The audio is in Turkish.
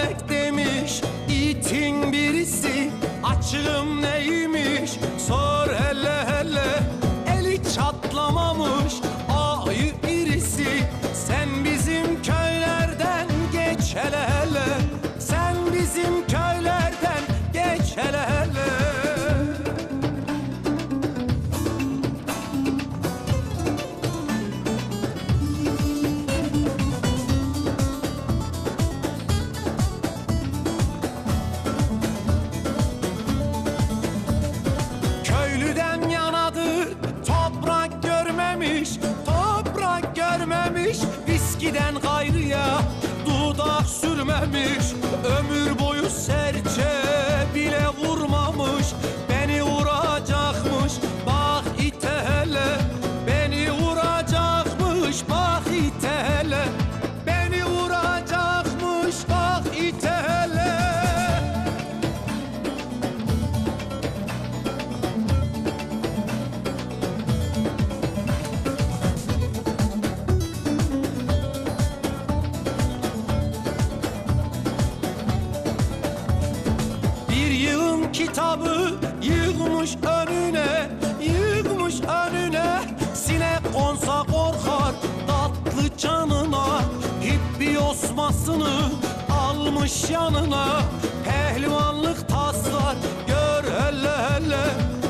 mübarek demiş itin birisi. Açığım neymiş sor hele hele. Eli çatlamamış ayı irisi. Sen bizim köylerden geç hele hele. Sen bizim köylerden geç hele hele. Köylüden yanadır toprak görmemiş, toprak görmemiş. Viskiden gayrıya dudak sürmemiş. Ömür boyu serçe bile vurmamış. Beni vuracakmış bak ite hele. Beni vuracakmış bak ite hele. Beni vuracakmış bak ite hele. Bir yığın kitabı yığmış önüne, yığmış önüne. Sinek konsa korkar tatlı canına. Hippi osmasını almış yanına. Pehlivanlık taslar gör hele hele.